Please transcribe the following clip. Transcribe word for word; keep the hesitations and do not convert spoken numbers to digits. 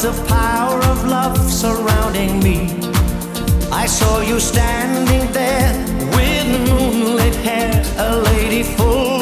the power of love surrounding me. I saw you standing there with moonlit hair, a lady full